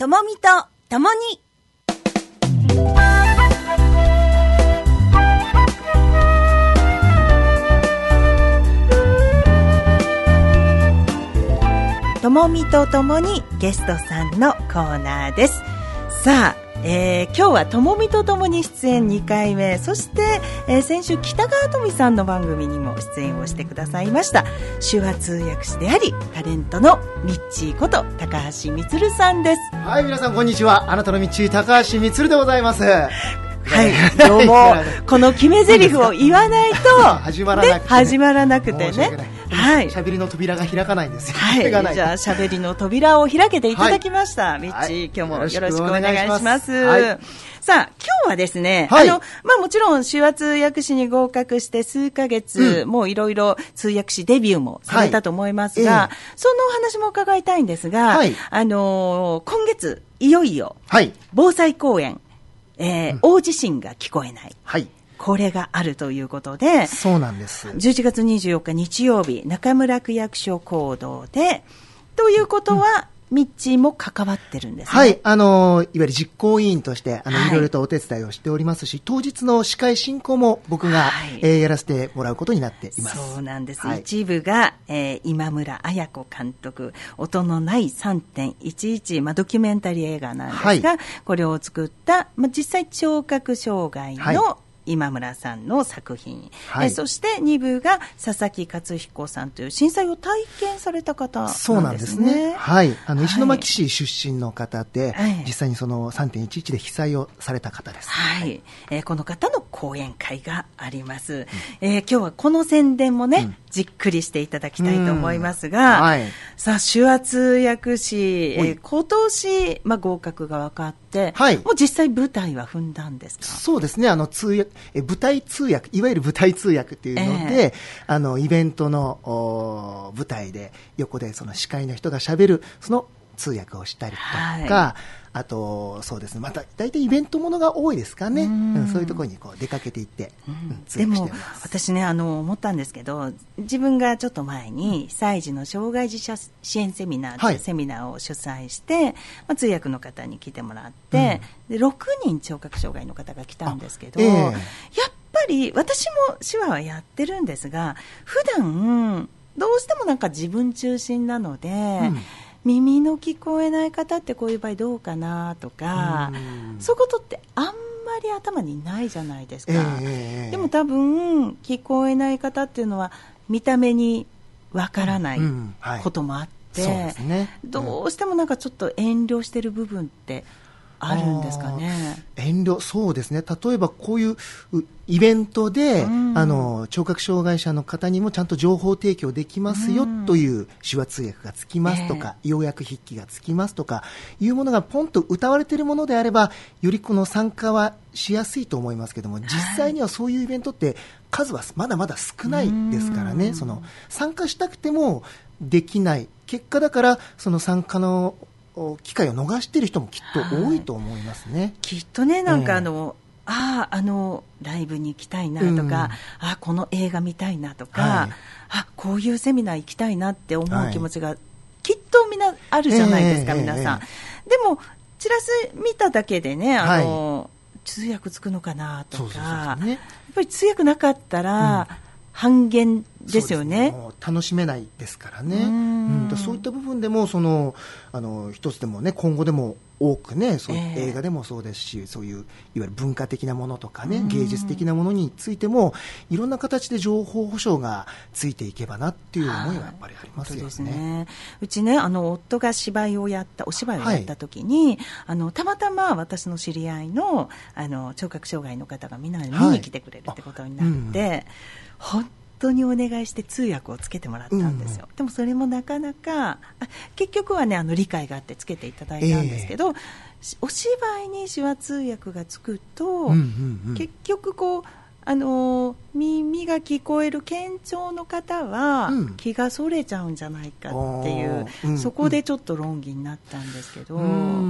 ともみとともに。ともみとともにゲストさんのコーナーです。さあ、今日はともみとともに出演2回目、そして、先週北川とみさんの番組にも出演をしてくださいました手話通訳士でありタレントのミッチーこと高橋充さんです。 はい、皆さんこんにちは。あなたのミッチー高橋充でございます。はい、 どうもこの決め台詞を言わないと始まらなくて、ね、 始まらなくてね、 はい、喋りの扉が開かないんですよ。 はい、じゃあ喋りの扉を開けていただきました、はい、ミッチー、今日もよろしくお願いします。はい、さあ今日はですね、はい、もちろん手話通訳士に合格して数ヶ月、もういろいろ通訳士デビューもされたと思いますが、そのお話も伺いたいんですが、今月いよいよ防災講演、大地震が聞こえない、はい、これがあるということで、 そうなんです。 11月24日日曜日、中村区役所講堂で、ということは、ミッチーも関わってるんですね。 はい、いわゆる実行委員としていろいろとお手伝いをしておりますし、当日の司会進行も僕が、やらせてもらうことになっています。 そうなんです。一部が、今村綾子監督、音のない 3.11、ドキュメンタリー映画なんですが、これを作った、実際聴覚障害の、今村さんの作品、そして2部が佐々木勝彦さんという震災を体験された方なんですね。 そうなんですね。はい、石巻市出身の方で、実際にその 3.11 で被災をされた方です。 はい、この方の講演会があります。今日はこの宣伝もね、じっくりしていただきたいと思いますが、さあ手話通訳士、今年、合格が分かって、もう実際舞台は踏んだんですか？ そうですね。舞台通訳、いわゆる舞台通訳っていうので、イベントの舞台で横でその司会の人がしゃべるその通訳をしたりとか、あとそうですね、また大体イベントものが多いですかね。そういうところにこう出かけていって、 でも私ね、思ったんですけど、自分がちょっと前に被災時の障害児支援セミナーというセミナーを主催して、通訳の方に来てもらって、で6人聴覚障害の方が来たんですけど、やっぱり私も手話はやってるんですが、普段どうしてもなんか自分中心なので、耳の聞こえない方ってこういう場合どうかなとか、そういうことってあんまり頭にないじゃないですか。でも多分聞こえない方っていうのは見た目にわからないこともあって、どうしてもなんかちょっと遠慮してる部分ってあるんですかね。 遠慮、そうですね。例えばこういうイベントで、聴覚障害者の方にもちゃんと情報提供できますよという手話通訳がつきますとか、要約筆記がつきますとかいうものがポンと歌われているものであれば、よりこの参加はしやすいと思いますけども、実際にはそういうイベントって数はまだまだ少ないですからね。その参加したくてもできない結果だから、その参加の機会を逃している人もきっと多いと思いますね。 きっとね、なんかライブに行きたいなとか、この映画見たいなとか、こういうセミナー行きたいなって思う気持ちがきっとみんなあるじゃないですか、皆さん。でもチラシ見ただけでね、通訳つくのかなとか、やっぱり通訳なかったら、半減ですよね。 もう楽しめないですからね。そういった部分でも一つでもね、今後でも多くね、そう映画でもそうですし、そういういわゆる文化的なものとかね、芸術的なものについてもいろんな形で情報保障がついていけばなっていう思いはやっぱりありますよね。 うちね、夫がお芝居をやった時に、たまたま私の知り合いの聴覚障害の方がみんなで見に来てくれるってことになって、本当にお願いして通訳をつけてもらったんですよ。でもそれもなかなか結局はね、理解があってつけていただいたんですけど、お芝居に手話通訳がつくと、結局こう耳が聞こえる健聴の方は気がそれちゃうんじゃないかっていう、そこでちょっと論議になったんですけど、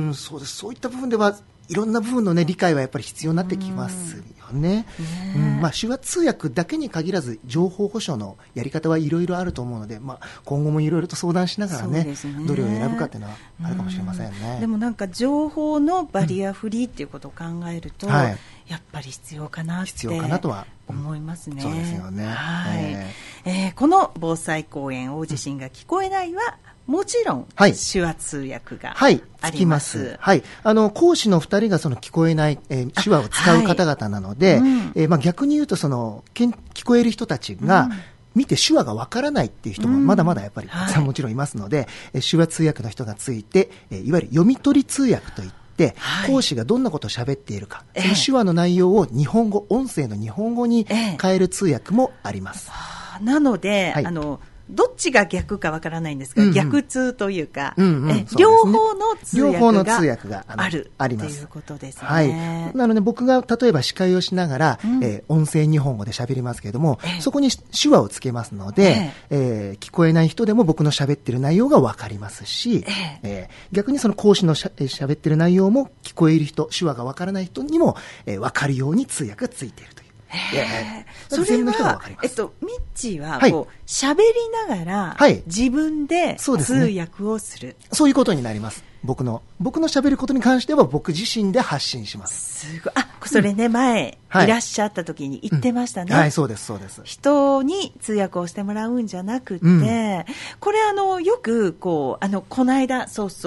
そうです。そういった部分ではいろんな部分の、ね、理解はやっぱり必要になってきますよね。手話通訳だけに限らず情報保障のやり方はいろいろあると思うので、今後もいろいろと相談しながらね、どれを選ぶかっていうのはあるかもしれませんね。 でもなんか情報のバリアフリーっていうことを考えると、やっぱり必要かなとは思いますね。 そうですよね。 この防災講演大地震が聞こえないは、もちろん、手話通訳があります。 講師の2人がその聞こえない、手話を使う方々なので、逆に言うと聞こえる人たちが、見て手話がわからないっていう人もまだまだやっぱりたくさんもちろんいますので、手話通訳の人がついて、いわゆる読み取り通訳といって、講師がどんなことを喋っているか、その手話の内容を日本語、音声の日本語に変える通訳もあります。 なので、どっちが逆かわからないんですが、逆通というか、両方の通訳があります。ということですね。 なので僕が例えば司会をしながら、音声日本語で喋りますけれども、そこに手話をつけますので、聞こえない人でも僕の喋ってる内容がわかりますし、逆にその講師の喋ってる内容も聞こえる人、手話がわからない人にもわかるように通訳がついているという。 それは、ミッチーは喋りながら、自分で通訳をする。 そういうことになります。僕の喋ることに関しては僕自身で発信します。 すごい。それね、前、いらっしゃった時に言ってましたね。 そうです、そうです。 人に通訳をしてもらうんじゃなくて、これよく、この間、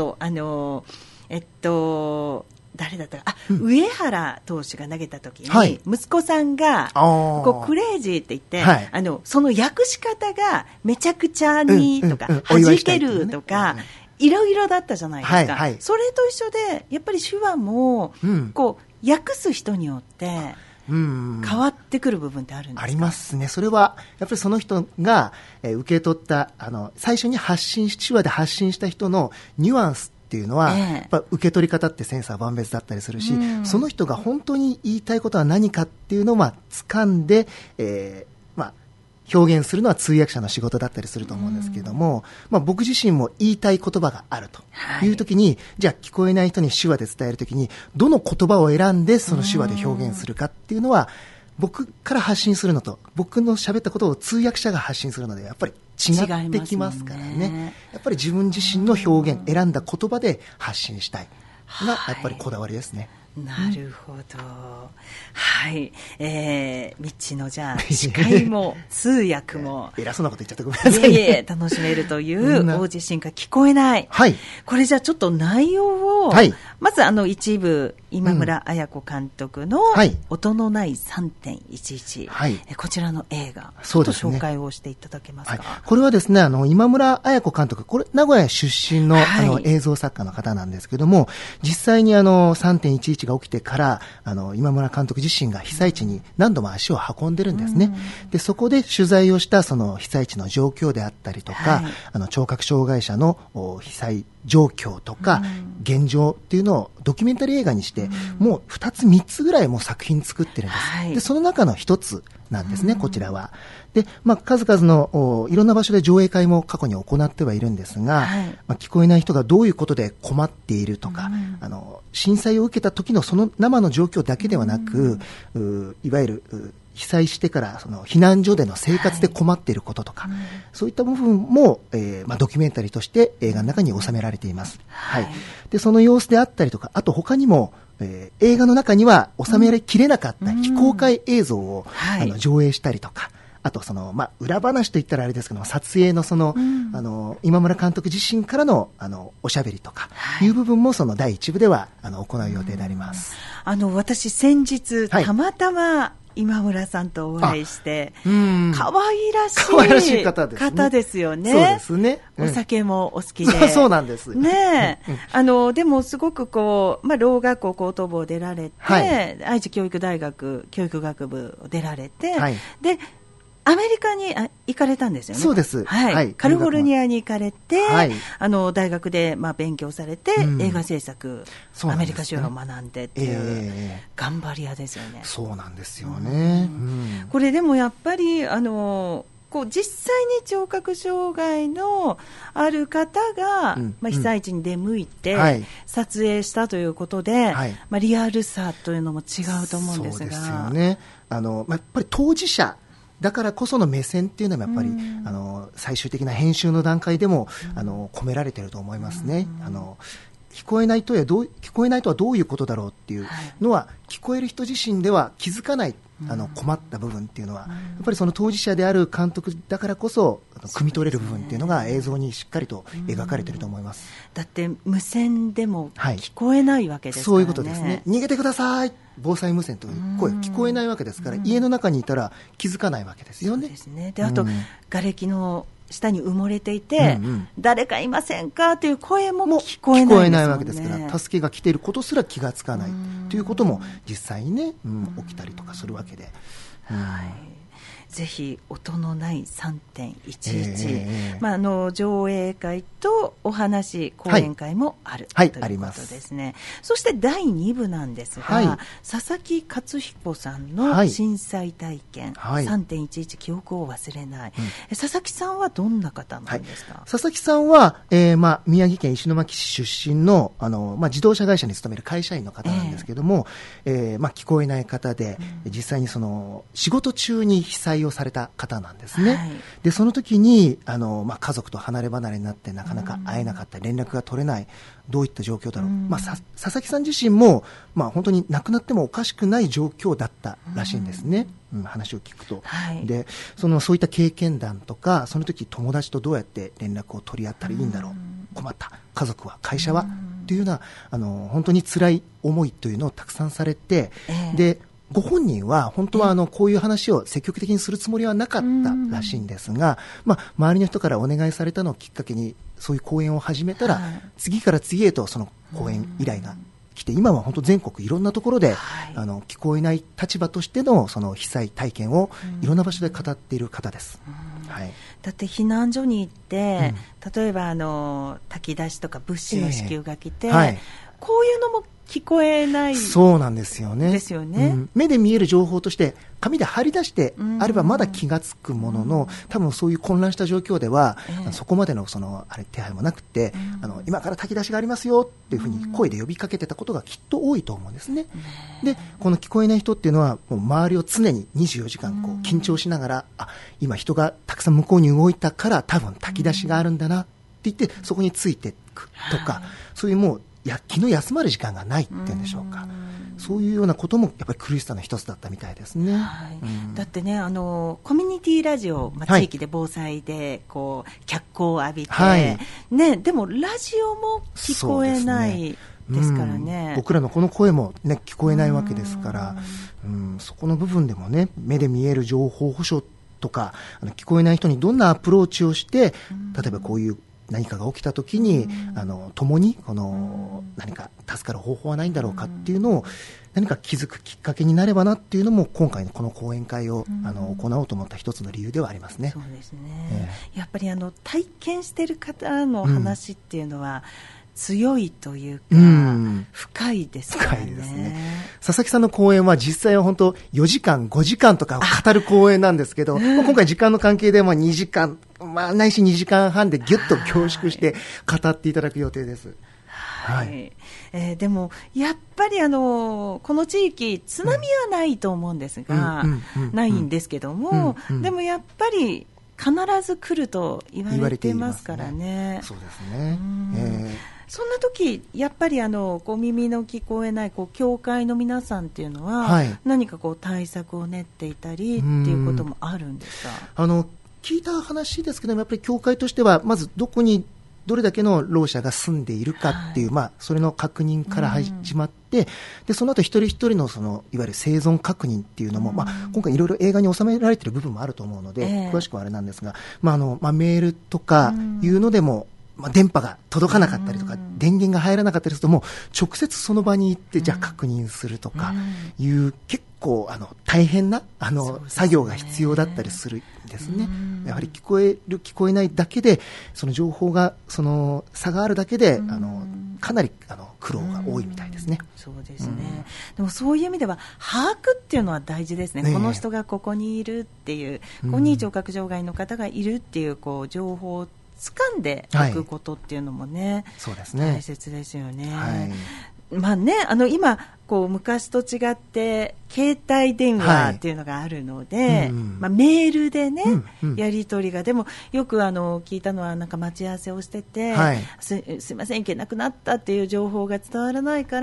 誰だったか、上原投手が投げた時に、息子さんがクレイジーって言って、その訳し方がめちゃくちゃにとか、弾けるとか、いろいろだったじゃないですか。それと一緒で、やっぱり手話も、訳す人によって変わってくる部分ってあるんですか？ ありますね。それはやっぱりその人が受け取った最初に手話で発信した人のニュアンスっていうのは、やっぱ受け取り方って千差万別だったりするし、その人が本当に言いたいことは何かっていうのを掴んで、表現するのは通訳者の仕事だったりすると思うんですけれども、僕自身も言いたい言葉があるというときに、じゃあ聞こえない人に手話で伝えるときにどの言葉を選んでその手話で表現するかっていうのは、僕から発信するのと僕の喋ったことを通訳者が発信するのでやっぱり違ってきますからね。やっぱり自分自身の表現、選んだ言葉で発信したいがやっぱりこだわりですね。 なるほど。はい。ミッチのじゃあ、司会も通訳も。 偉そうなこと言っちゃってごめんなさい、ね。 楽しめるという大地震が聞こえない。これじゃあちょっと内容を、まず一部、今村綾子監督の音のない 3.11、こちらの映画、ちょっと紹介をしていただけますか？ これはですね、今村綾子監督、これ名古屋出身の、映像作家の方なんですけども、実際に3.11が起きてから今村監督自身が被災地に何度も足を運んでるんですね。でそこで取材をしたその被災地の状況であったりとか、聴覚障害者の被災状況とか、現状っていうのをドキュメンタリー映画にして、もう2つ3つぐらいもう作品作ってるんです。でその中の1つなんですね、こちらは。で、数々のいろんな場所で上映会も過去に行ってはいるんですが、聞こえない人がどういうことで困っているとか、震災を受けた時のその生の状況だけではなく、いわゆる被災してからその避難所での生活で困っていることとか、そういった部分も、ドキュメンタリーとして映画の中に収められています。でその様子であったりとか、あと他にも映画の中には収めきれなかった非公開映像を、上映したりとか、あと裏話といったらあれですけど、撮影の今村監督自身からのおしゃべりとかいう部分もその第一部では行う予定であります。 私先日、たまたま今村さんとお会いして、可愛らしい方ですよね。 そうですね。 お酒もお好きで。 そうなんです。 ねえ。でもすごくろう学校高等部を出られて、愛知教育大学教育学部を出られて、で、アメリカに行かれたんですよね。 そうです。 カリフォルニアに行かれて、大学で勉強されて、映画制作、アメリカ手話を学んでっていう、頑張り屋ですよね。 そうなんですよね。 これでもやっぱり、こ実際に聴覚障害のある方が、被災地に出向いて、撮影したということで、リアルさというのも違うと思うんですが。そうですよね。 やっぱり当事者だからこその目線っていうのはやっぱり、最終的な編集の段階でも、込められていると思いますね。聞こえないとはどういうことだろうっていうのは、聞こえる人自身では気づかない困った部分っていうのは、やっぱりその当事者である監督だからこそ汲み取れる部分っていうのが映像にしっかりと描かれていると思います。 だって無線でも聞こえないわけですからね。そういうことですね。 逃げてください、防災無線という声聞こえないわけですから、家の中にいたら気づかないわけですよね。 そうですね。で、あと、瓦礫の下に埋もれていて、誰かいませんかという声も聞こえないですもんね。聞こえないわけですから、助けが来ていることすら気がつかないということも実際にね、起きたりとかするわけで、 ぜひ音のない 3.11、上映会とお話講演会もある、ということですね。そして第2部なんですが、佐々木勝彦さんの震災体験、3.11 記憶を忘れない、佐々木さんはどんな方なんですか？ 佐々木さんは、宮城県石巻市出身の、自動車会社に勤める会社員の方なんですけども、聞こえない方で、実際にその仕事中に被災をされた方なんですね。で、その時に家族と離れ離れになってなかなか会えなかったり連絡が取れない、どういった状況だろう、佐々木さん自身も、本当に亡くなってもおかしくない状況だったらしいんですね、話を聞くと。で、そういった経験談とか、その時友達とどうやって連絡を取り合ったらいいんだろう、困った家族は会社はというような本当に辛い思いというのをたくさんされて、でご本人は本当はこういう話を積極的にするつもりはなかったらしいんですが、周りの人からお願いされたのをきっかけにそういう講演を始めたら、次から次へとその講演依頼が来て、今は本当全国いろんなところで、聞こえない立場としてのその被災体験をいろんな場所で語っている方です。 だって避難所に行って、例えば炊き出しとか物資の支給が来て、こういうのも聞こえない。 そうなんですよね。 ですよね。 目で見える情報として紙で貼り出してあればまだ気がつくものの、多分そういう混乱した状況では、そこまでの手配もなくて、今から炊き出しがありますよっていうふうに声で呼びかけてたことがきっと多いと思うんですね。で、この聞こえない人っていうのはもう周りを常に24時間緊張しながら、今人がたくさん向こうに動いたから多分炊き出しがあるんだなって言って、そこについていくとか、そういうもう気の休まる時間がないっていうんでしょうか。そういうようなこともやっぱり苦しさの一つだったみたいですね。 だってね、コミュニティラジオ、地域で防災で脚光を浴びて、でもラジオも聞こえないですからね。 僕らのこの声も、聞こえないわけですから、そこの部分でもね、目で見える情報保障とか、聞こえない人にどんなアプローチをして、例えばこういう何かが起きたときに、共に何か助かる方法はないんだろうかっていうのを何か気づくきっかけになればなっていうのも、今回のこの講演会を行おうと思った一つの理由ではありますね。 そうですね。やっぱり体験している方の話っていうのは、強いというか、深いですからね。深いですね。 佐々木さんの講演は実際は本当4時間5時間とか語る講演なんですけど、今回時間の関係で2時間、ないし2時間半でギュッと凝縮して語っていただく予定です。 でもやっぱりこの地域津波はないと思うんですが、ないんですけども、でもやっぱり必ず来ると言われてますからね。 そうですね。 そんな時やっぱり耳の聞こえない教会の皆さんっていうのは、何か対策を練っていたりっていうこともあるんですか？ 聞いた話ですけども、やっぱり教会としてはまずどこにどれだけのろう者が住んでいるかっていう、それの確認から始まって、でその後一人一人のいわゆる生存確認っていうのも、今回いろいろ映画に収められている部分もあると思うので、詳しくはあれなんですが、メールとかいうのでも、電波が届かなかったりとか、電源が入らなかったりすると、もう直接その場に行ってじゃあ確認するとかいう、結構大変なそうですね作業が必要だったりするんですね。やはり聞こえる聞こえないだけでその情報が差があるだけでかなり苦労が多いみたいですね。 そうですね、でもそういう意味では把握っていうのは大事ですね、この人がここにいるっていう、ここに聴覚障害の方がいるっていう、情報を掴んでいくことっていうのもね、 そうですね、 大切ですよね。まあね、今昔と違って携帯電話っていうのがあるので、メールでね、やり取りが、でもよく聞いたのは、なんか待ち合わせをしてて、すいません行けなくなったっていう情報が伝わらないから、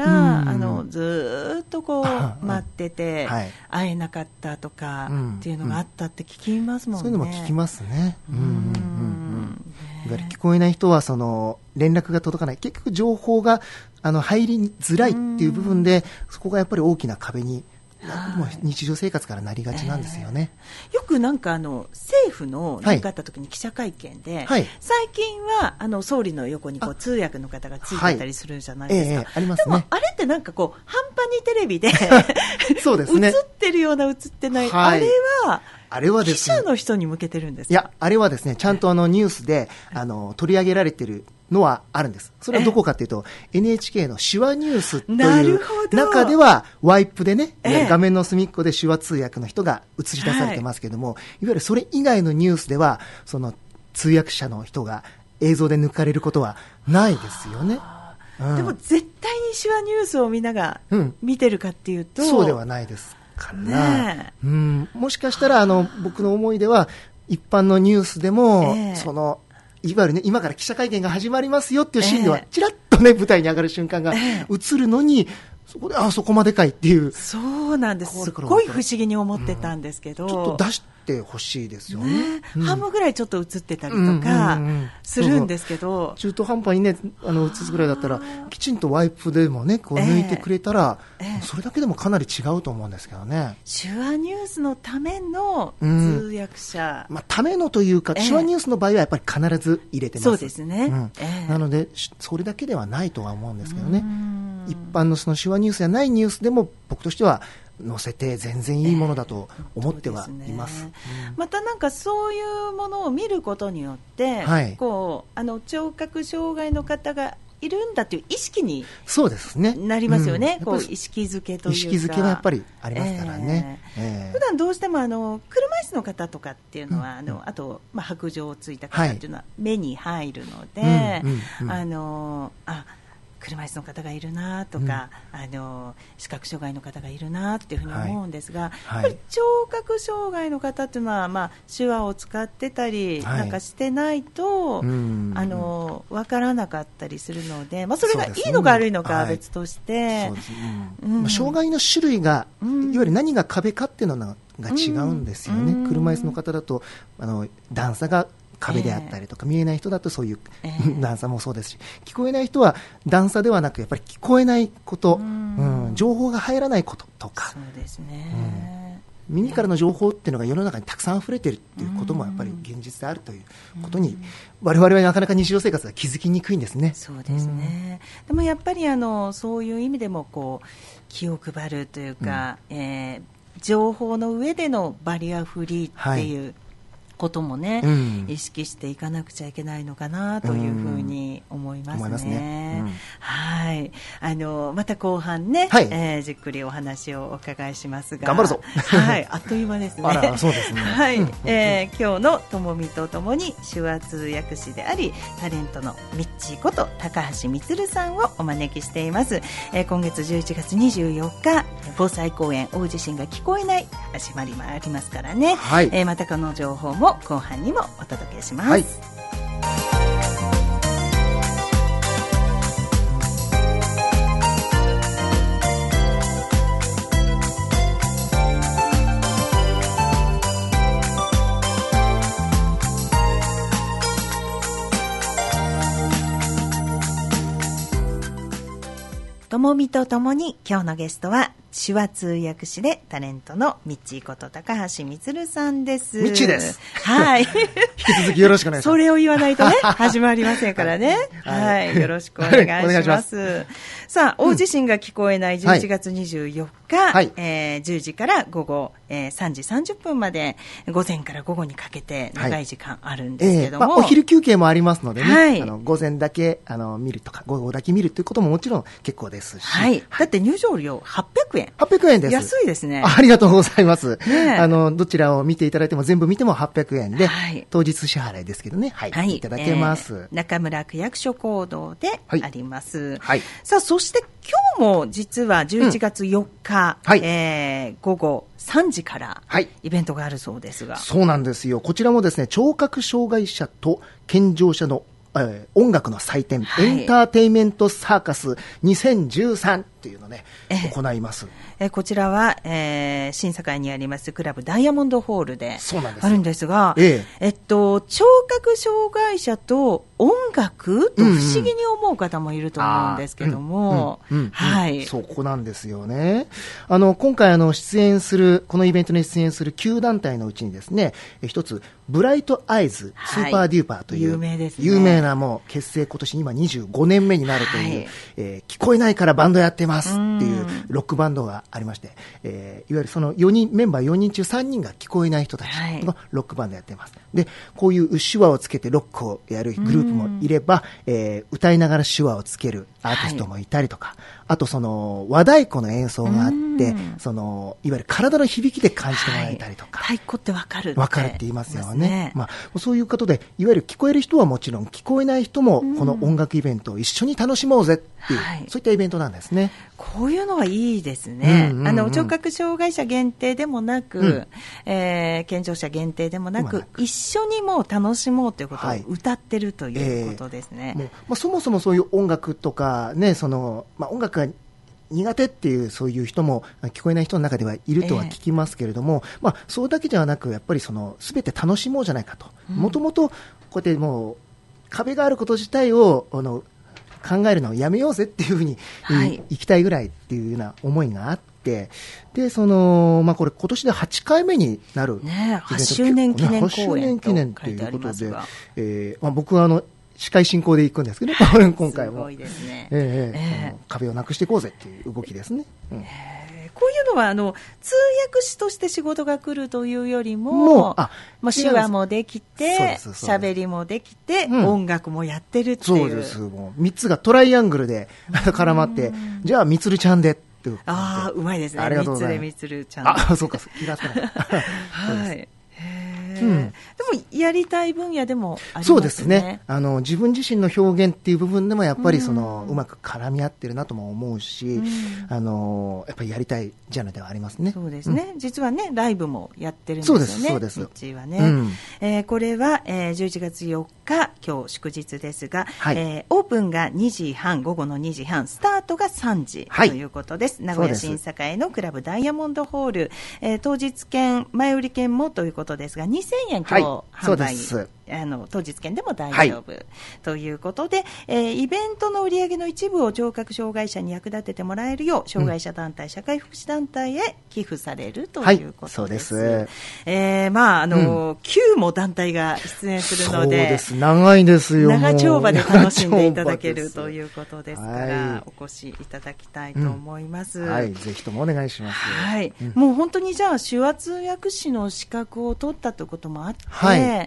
ずっと待ってて、会えなかったとかっていうのがあったって聞きますもんね。 そういうのも聞きますね。いわゆる聞こえない人は連絡が届かない、結局情報が入りづらいっていう部分で、そこがやっぱり大きな壁に、もう日常生活からなりがちなんですよね。 よくなんか政府の何かあった時に記者会見で、最近は総理の横に通訳の方がついてたりするじゃないですか。 ありますね。 でもあれってなんか半端にテレビでそうですね、 映ってるような映ってない、あれは記者の人に向けてるんですか？ いや、あれはですね、ちゃんとニュースで取り上げられているのはあるんです。それはどこかというと、NHK の手話ニュースという中ではワイプでね、画面の隅っこで手話通訳の人が映し出されてますけども、いわゆるそれ以外のニュースでは通訳者の人が映像で抜かれることはないですよね。 でも絶対に手話ニュースをみんなが見てるかっていうと、 そうではないですから、もしかしたら僕の思いでは一般のニュースでも、いわゆるね、今から記者会見が始まりますよっていうシーンではちらっとね、舞台に上がる瞬間が映るのに、そこでそこまでかいっていう、 そうなんです。すごい不思議に思ってたんですけど、 ちょっと出してほしいですよね。 半分ぐらいちょっと映ってたりとかするんですけど、 中途半端にね映すぐらいだったら、きちんとワイプでもね抜いてくれたら、それだけでもかなり違うと思うんですけどね。 手話ニュースのための通訳者、 ためのというか、手話ニュースの場合はやっぱり必ず入れてます。 そうですね、 なのでそれだけではないとは思うんですけどね。一般の手話ニュースやないニュースでも僕としては載せて全然いいものだと思ってはいます。 またなんかそういうものを見ることによって、聴覚障害の方がいるんだという意識になりますよね。意識づけというか、 意識づけはやっぱりありますからね。 普段どうしても車椅子の方とかっていうのは、あと白杖をついた方っていうのは目に入るので、車椅子の方がいるなとか、視覚障害の方がいるなっていうふうに思うんですが、やっぱり聴覚障害の方っていうのは、手話を使ってたりなんかしてないと、分からなかったりするので、それがいいのか悪いのかは別として、 障害の種類が、いわゆる何が壁かっていうのが違うんですよね。車椅子の方だと段差が壁であったりとか、見えない人だとそういう段差もそうですし、聞こえない人は段差ではなくやっぱり聞こえないこと、情報が入らないこととか、 そうですね、 耳からの情報っていうのが世の中にたくさん溢れているっていうこともやっぱり現実であるということに、我々はなかなか日常生活は気づきにくいんですね。 そうですね、でもやっぱりそういう意味でも気を配るというか、情報の上でのバリアフリーっていう、こともね、意識していかなくちゃいけないのかなというふうに思いますね。はい、また後半ね、じっくりお話をお伺いしますが、 頑張るぞ。 はい、あっという間ですね。 そうですね。 はい、今日のともみとともに手話通訳士でありタレントのミッチーこと高橋充さんをお招きしています。今月11月24日防災公演大地震が聞こえない始まりもありますからね、またこの情報も後半にもお届けします。ともみとともに今日のゲストは手話通訳士でタレントのミッチーこと高橋充さんです。 ミッチーです。 はい。 引き続きよろしくお願いします。 それを言わないとね、始まりませんからね。はい。よろしくお願いします。さあ、大地震が聞こえない11月24日、はい、10時から午後、3時30分まで、午前から午後にかけて長い時間あるんですけども。 お昼休憩もありますのでね、 はい、 午前だけ見るとか、午後だけ見るということももちろん結構ですし。 はい。だって入場料800円。 800円です。 安いですね。 ありがとうございます。どちらを見ていただいても全部見ても800円で、はい、当日支払いですけどね、はい、はい、いただけます。 中村区役所講堂であります。はい。さあ、そして今日も実は11月4日、はい、午後3時からイベントがあるそうですが、 そうなんですよ。こちらもですね、聴覚障害者と健常者の音楽の祭典、はい、エンターテインメントサーカス2013っていうのをね、行います。 こちらは、新堺にありますクラブダイヤモンドホールであるんですが、聴覚障害者と音楽と不思議に思う方もいると思うんですけども、はい。 そこなんですよね。今回出演する、このイベントに出演する9団体のうちにですね、一つ、ブライトアイズスーパーデューパーという、 有名ですね。 有名なもう結成今年今25年目になるという、聞こえないからバンドやってますっていうロックバンドがありまして、いわゆるその4人、メンバー4人中3人が聞こえない人たちのロックバンドやってます。で、こういう手話をつけてロックをやるグループもいれば、歌いながら手話をつけるアーティストもいたりとか、あとその和太鼓の演奏があって、そのいわゆる体の響きで感じてもらえたりとか、 太鼓ってわかるって言いますよね。まあ、そういうことで、いわゆる聞こえる人はもちろん、聞こえない人もこの音楽イベントを一緒に楽しもうぜっていう、そういったイベントなんですね。 こういうのはいいですね。聴覚障害者限定でもなく、健常者限定でもなく、一緒にもう楽しもうということを歌ってるということですね。 そもそもそういう音楽とかね、音楽が苦手っていうそういう人も聞こえない人の中ではいるとは聞きますけれども、それだけではなくやっぱり全て楽しもうじゃないかと、もともとこうやってもう壁があること自体を考えるのをやめようぜっていうふうに、行きたいぐらいっていうような思いがあって、でこれ今年で8回目になる、 8周年記念公演と書いてありますが、 僕は司会進行で行くんですけど、今回もすごいですね。 壁をなくしていこうぜっていう動きですね。 こういうのは通訳士として仕事が来るというよりも、手話もできて、喋りもできて、音楽もやってるっていう。 そうです。もう3つがトライアングルで絡まって、じゃあみつるちゃんでっていう。 うまいですね。3つでみつるちゃん。そうか、気がつかない。 はい。でもやりたい分野でもありますね。 そうですね。自分自身の表現っていう部分でもやっぱりうまく絡み合ってるなとも思うし、やっぱりやりたいジャンルではありますね。 そうですね。実はね、ライブもやってるんですよね。 そうです。 うちはね。これは11月4日、今日祝日ですが、オープンが2時半、午後の2時半、スタートが3時ということです。名古屋新堺のクラブダイヤモンドホール、当日券、前売り券もということですが、2000円今日販売、当日券でも大丈夫、ということで、イベントの売り上げの一部を聴覚障害者に役立ててもらえるよう、障害者団体、社会福祉団体へ寄付されるということです。 そうです。 9も団体が出演するので、 そうです。長いですよ。 長丁場で楽しんでいただけるということですから、お越しいただきたいと思います。 ぜひともお願いします。 もう本当にじゃあ手話通訳士の資格を取ったということもあって、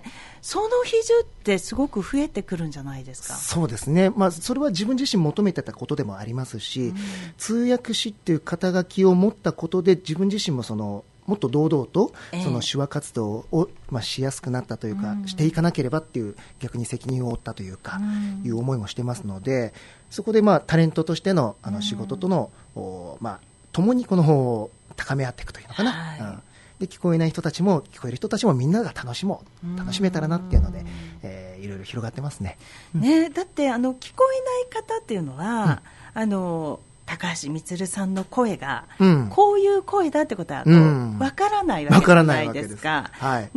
その比重ってすごく増えてくるんじゃないですか。 そうですね。それは自分自身求めてたことでもありますし、通訳士っていう肩書きを持ったことで自分自身ももっと堂々とその手話活動をしやすくなったというか、していかなければっていう逆に責任を負ったというか、いう思いもしてますので、そこでタレントとしての仕事との共にこの方を高め合っていくというのかな。で聞こえない人たちも聞こえる人たちもみんなが楽しめたらなっていうので、いろいろ広がってますね。 だって聞こえない方っていうのは、高橋充さんの声が、こういう声だってことはわからないわけじゃないですか。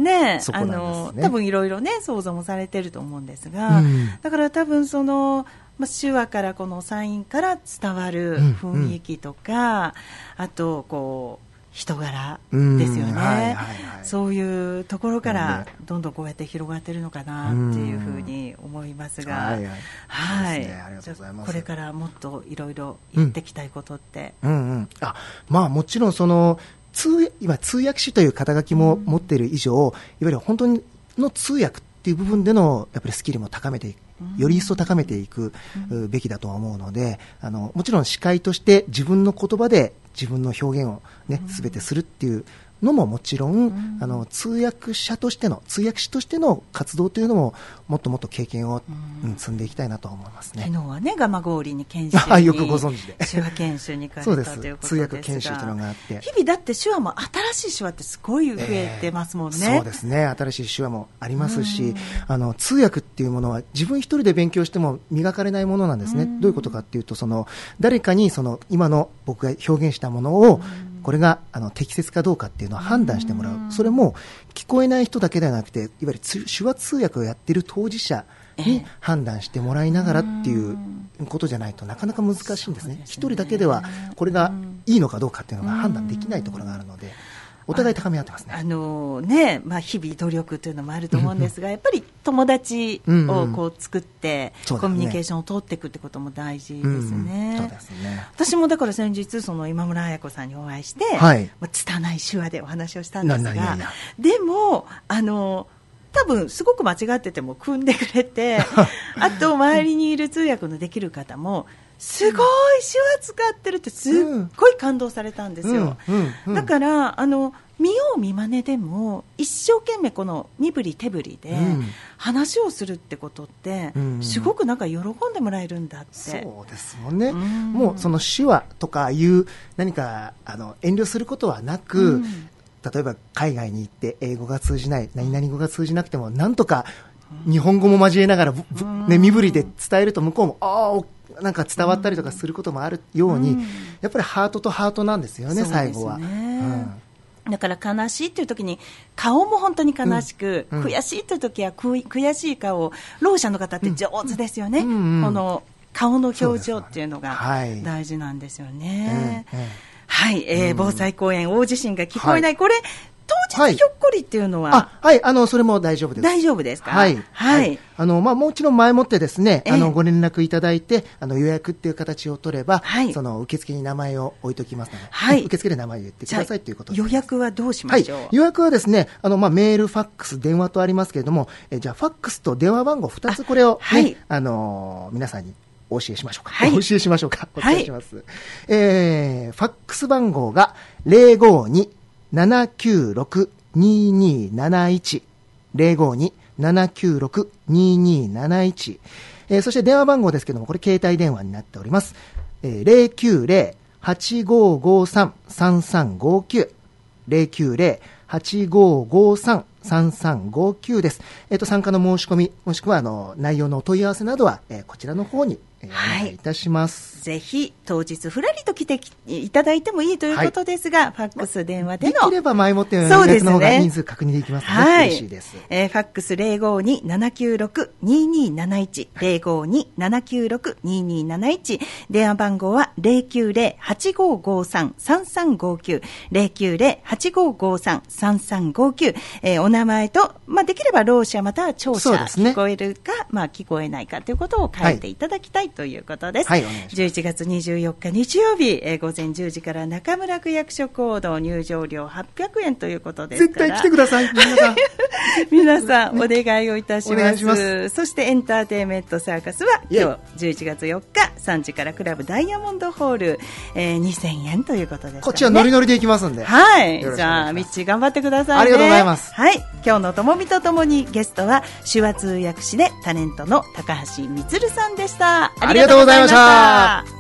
多分いろいろね想像もされてると思うんですが、だから多分手話からこのサインから伝わる雰囲気とか、あとこう人柄ですよね、そういうところからどんどんこうやって広がっているのかなっていうふうに思いますが、これからもっといろいろやっていきたいことって、 もちろんその今通訳士という肩書きも持っている以上、いわゆる本当の通訳っていう部分でのやっぱりスキルも高めていく、より一層高めていくべきだとは思うので、もちろん司会として自分の言葉で自分の表現をね、全てするっていうのももちろん、通訳者としての、通訳士としての活動というのももっともっと経験を、積んでいきたいなと思いますね。 昨日はね、蒲郡に研修によくご存知で手話研修に行かれたということですが、 通訳研修というのがあって、 日々だって手話も新しい手話ってすごい増えてますもんね。 そうですね、新しい手話もありますし、通訳っていうものは自分一人で勉強しても磨かれないものなんですね。どういうことかっていうと、誰かに今の僕が表現したものを、これが適切かどうかっていうのを判断してもらう。それも聞こえない人だけではなくて、いわゆる手話通訳をやっている当事者に判断してもらいながらっていうことじゃないとなかなか難しいんですね。一人だけではこれがいいのかどうかっていうのが判断できないところがあるので、お互い高め合ってますね。日 々努力というのもあると思うんですが、やっぱり友達をこう作って、コミュニケーションを取っていくってことも大事ですね。 そうですね。 私もだから先日今村彩子さんにお会いして、拙い手話でお話をしたんですが、でも多分すごく間違ってても組んでくれてあと周りにいる通訳のできる方もすごい手話使ってるってすっごい感動されたんですよ。だから見よう見まねでも一生懸命この身振り手振りで話をするってことってすごくなんか喜んでもらえるんだって。 そうですもんね。もうその手話とかいう何か遠慮することはなく、例えば海外に行って英語が通じない、何々語が通じなくてもなんとか日本語も交えながら、身振りで伝えると向こうもなんか伝わったりとかすることもあるように、やっぱりハートとハートなんですよね、最後は。 だから悲しいという時に顔も本当に悲しく、悔しいという時は悔しい顔を、ろう者の方って上手ですよね、この顔の表情っていうのが大事なんですよね。防災公園大地震が聞こえない、これ当日ひょっこりっていうのは、 それも大丈夫です。 大丈夫ですか？ もちろん前もってですね、ご連絡いただいて、予約っていう形を取れば、その受付に名前を置いときますので、受付で名前を言ってくださいということです。 予約はどうしましょう？ 予約はですね、メール、ファックス、電話とありますけれども、じゃあファックスと電話番号2つ、これをね、皆さんにお教えしましょうか。お教えしましょうか。お伝えします。ファックス番号が052-796-2271 052-796-2271、そして電話番号ですけども、これ携帯電話になっております。090-8553-3359 090-8553-3359です。参加の申し込み、もしくは内容のお問い合わせなどは、こちらの方にお願いいたします。 ぜひ当日ふらりと来ていただいてもいいということですが、ファックス電話でのできれば前もって予約の方が人数確認できますので、嬉しいです。 ファックス052-796-2271 052-796-2271、電話番号は 090-8553-3359 090-8553-3359、お名前と、できればろう者または聴者、聞こえるか、聞こえないかということを書いていただきたいということです。11月24日日曜日、午前10時から中村区役所講堂、入場料800円ということですから、 絶対来てください、 皆さんお願いをいたします。そしてエンターテインメントサーカスは今日11月4日3時からクラブダイヤモンドホール、2000円ということですからね。 こっちはノリノリで行きますんで。 じゃあミッチー頑張ってくださいね。 ありがとうございます。 今日のともみとともにゲストは手話通訳士でタレントの高橋充さんでした。 ありがとうございました。